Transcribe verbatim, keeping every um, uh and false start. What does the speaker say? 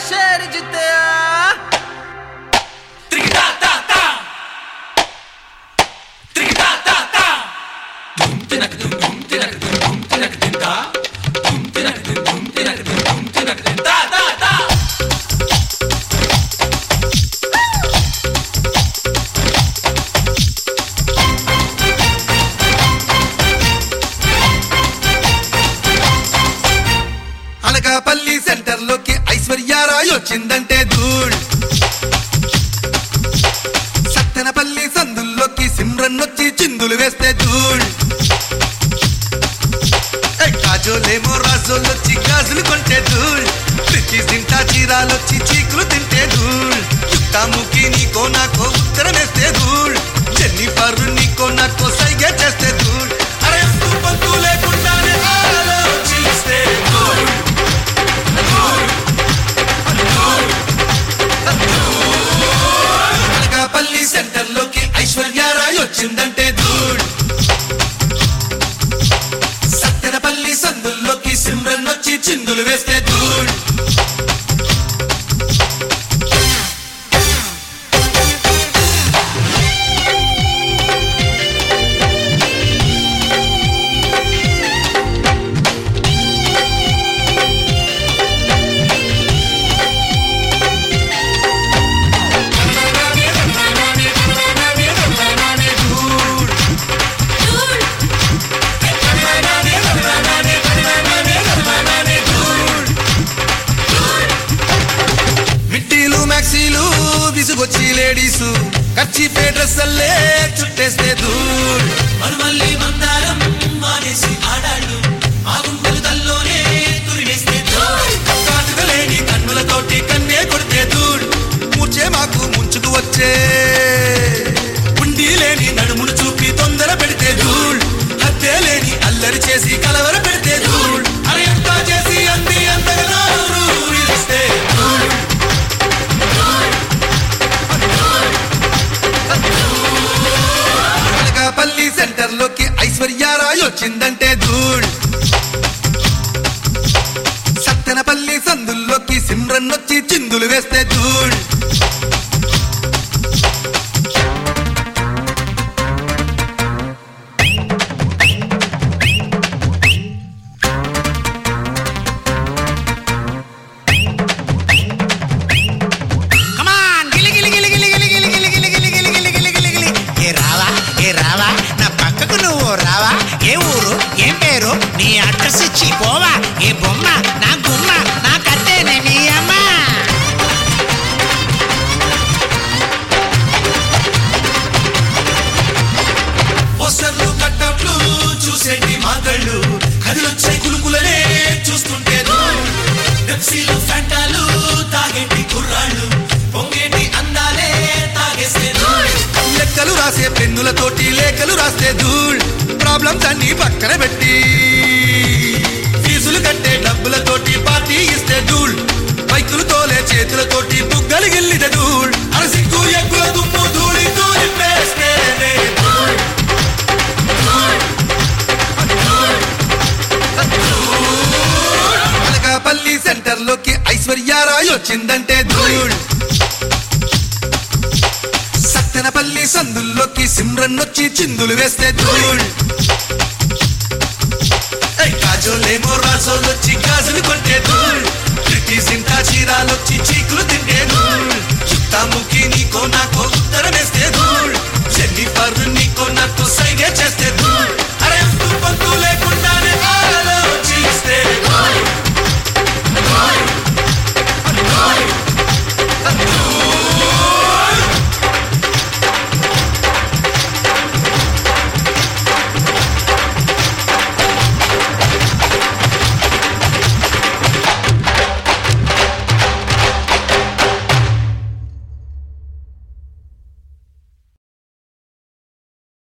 शेर जितया त्रिगटा ता ता त्रिगटा ता ता धूम तिनक धूम धूम तिनक धूम धूम तिनक तिनका धूम तिनक धूम धूम तिनक धूम धूम तिनक तिनका ता ता అనకాపల్లి సెంటర్ లోకి ఐశ్వర్యారాయ్ వచ్చిందంటే ధూళ్ సత్తెనపల్లి సందుల్లోకి సిమ్రన్ వచ్చి చిందులు వేస్తే ధూళ్ కాజోలేమో రాజోలొచ్చి గాజులు కొంటే ధూళ్ పిచ్చి తింటా చీరాలొచ్చి చీకులు తింటే ధూళ్ చుట్టాముకి నీకో నాకో ఉత్తరం వేస్తే ధూళ్ జెన్నిఫర్ నీకో నాకో సైగే చేస్తే ధూళ్ అరే పంతు లేకుండానే ఆలోచిస్తే ధూళ్ అనకాపల్లి సెంటర్ లోకి ఐశ్వర్యారాయ్ వచ్చిందంటే ధూళ్ సత్తెనపల్లి సందుల్లోకి సిమ్రన్ వచ్చి చిందులు వేస్తే ధూళ్ విసుగొచ్చి లేడీసు కర్చీపే డ్రెస్సల్లే చుట్టేస్తే ధూళ్ మరుమల్లి మందారం మానేసి ఆడాళ్ళు ఆ గుండెలు తల్లోనే తురివేస్తే ధూళ్ కాటుకలేని కన్నులతోటి కన్నే కొడితే ధూళ్ మూర్చే మాకు ముంచుకు వచ్చే ఉండి లేని నడుమును చూపి తొందర పెడితే ధూళ్ హత్తే లేని అల్లరి చేసి కలవర పెడితే ధూళ్ అరే ఎంత చేసి అంది అంతగా ఊరిస్తే ధూళ్ అనకాపల్లి సెంటర్ లోకి ఐశ్వర్యారాయ్ వచ్చిందంటే ధూళ్ సత్తెనపల్లి సందుల్లోకి సిమ్రన్ వచ్చి చిందులు వేస్తే ధూళ్ నీ అడ్రస్ ఇచ్చి పోవా ఏ బొమ్మ నా గుమ్మ నా కట్టేనే నీ అమ్మ పోస్టర్లు కట్టట్లు చూసేటి మాగళ్ళు కదిలొచ్చే కులుకులనే చూస్తుంటే పెప్సీలు ఫ్యాంటాలు తాగేటి కుర్రాళ్ళు పొంగేటి అందాలే తాగేస్తే లెక్కలు రాసే పెన్నులతోటి లేఖలు రాస్తే ధూళ్ ప్రాబ్లమ్స్ అన్ని పక్కన పెట్టి ఫీజులు కట్టే డబ్బులతోటి పార్టీ ఇస్తే ధూళ్ బైకులు తోలే చేతులతోటి బుగ్గలు గిల్లితే ధూళ్ అరసిగ్గు ఎగ్గుల దుమ్ము ధూళి ధూళి పేస్తేనే ధూళ్ అనకాపల్లి సెంటర్ లోకి ఐశ్వర్యారాయ్ వచ్చిందంటే ధూళ్ సత్తెనపల్లి సందుల్లోకి సిమ్రన్ వచ్చి చిందులు వేస్తే ధూళ్ కాజోలేమో రాజోలొచ్చి గాజులు కొంటే ధూళ్ ప్రిటీ సింటా చీరాలొచ్చి చీకులు తింటే